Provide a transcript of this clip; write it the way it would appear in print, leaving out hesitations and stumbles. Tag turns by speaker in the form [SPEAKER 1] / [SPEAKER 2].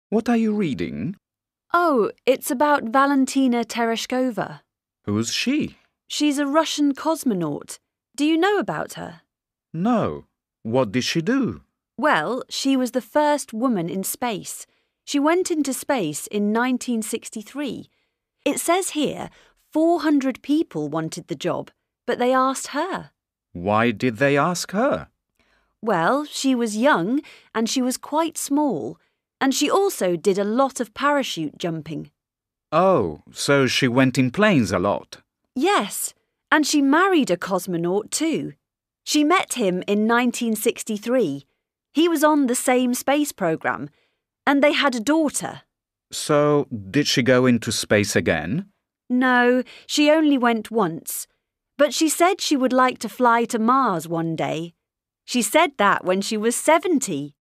[SPEAKER 1] What are you reading?
[SPEAKER 2] Oh, it's about Valentina Tereshkova.
[SPEAKER 1] Who's she?
[SPEAKER 2] She's a Russian cosmonaut. Do you know about her?
[SPEAKER 1] No. What did she do?
[SPEAKER 2] Well, she was the first woman in space. She went into space in 1963. It says here 400 people wanted the job, but they asked her.
[SPEAKER 1] Why did they ask her?
[SPEAKER 2] Well, she was young and she was quite small, and she also did a lot of parachute jumping.
[SPEAKER 1] Oh, so she went in planes a lot.
[SPEAKER 2] Yes, and she married a cosmonaut too. She met him in 1963. He was on the same space program, and they had a daughter.
[SPEAKER 1] So, did she go into space again?
[SPEAKER 2] No, she only went once. But she said she would like to fly to Mars one day. She said that when she was 70.